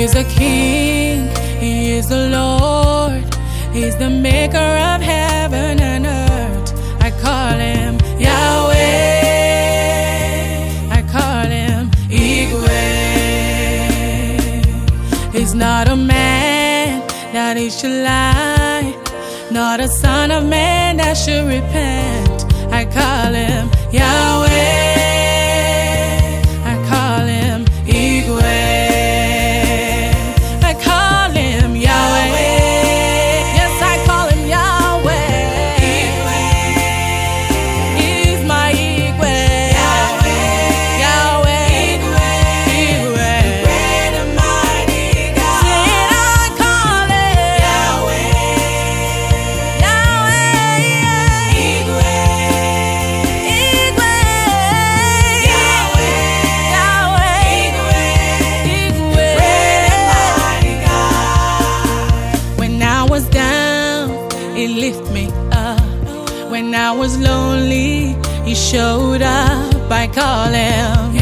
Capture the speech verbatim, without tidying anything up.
is a king, he is the Lord, he's the maker of heaven and earth. I call him Yahweh, I call him Igwe. He's not a man that he should lie, not a son of man that should repent. I call him Yahweh, I call him Igwe. I call him Yahweh. Yes, I call him Yahweh. He's my Igwe. Yahweh, Yahweh, Igwe, Igwe. Great and mighty God. Said I call him Yahweh, Yahweh, Igwe, Igwe, Yahweh, Yahweh, Igwe, Igwe. Great and mighty God. When I was down, he lifted me up. When I was lonely, he showed up. I call him